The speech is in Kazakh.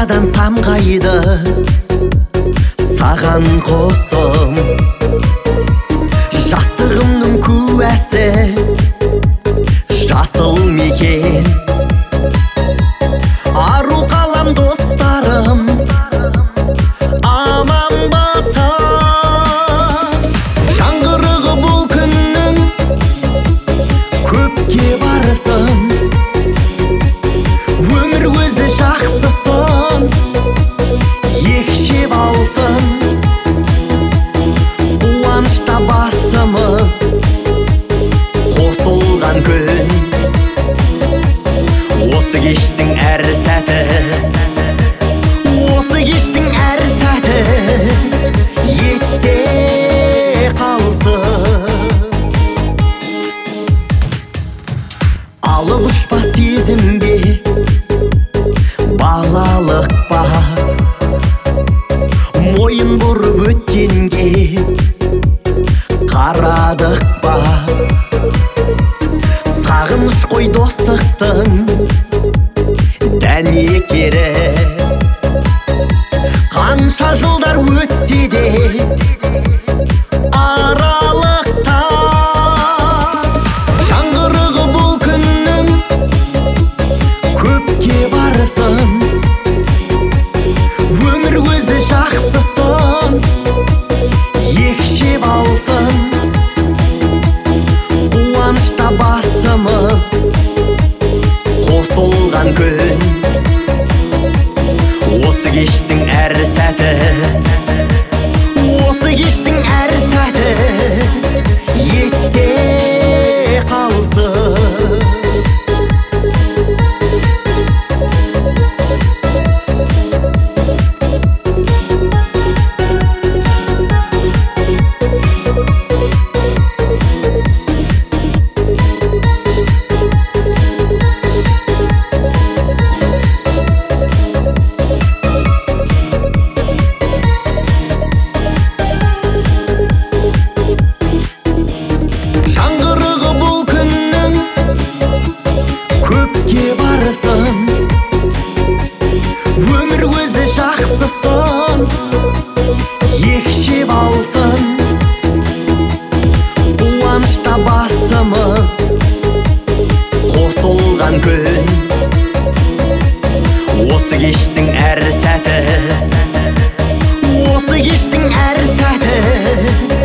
қайтадан самғайды саған қосым. Жастығымның куәсі жасыл мекен. Ару қалам достарым аман болса. Жаңғырығы бұл күннің көпке барысын. Өмір өзі жақсысын екшеп алсын. Қуанышта басымыз қосылған күн. Осы кештің әр сәті, осы кештің әр сәті есте қалсын. Алып ұшпа сезімге балалық па, мойын бұрып өткенге қарадық па. Сағыныш қой достықтың дәнекері. Қанша жылдар өтсе де аралықта. Жаңғырығы бұл күннің көпке барысын. Өмір өзі жақсысын екшеп алсын. Қуанышта басымыз қосылған күн. Осы кештің әр сәті, осы кештің әр сәті есте қалсын. Көпке барысын, өмір өзі жақсысын екшеп алсын. Қуанышта басымыз қосылған күн. Осы кештің әр сәті, осы кештің әр сәті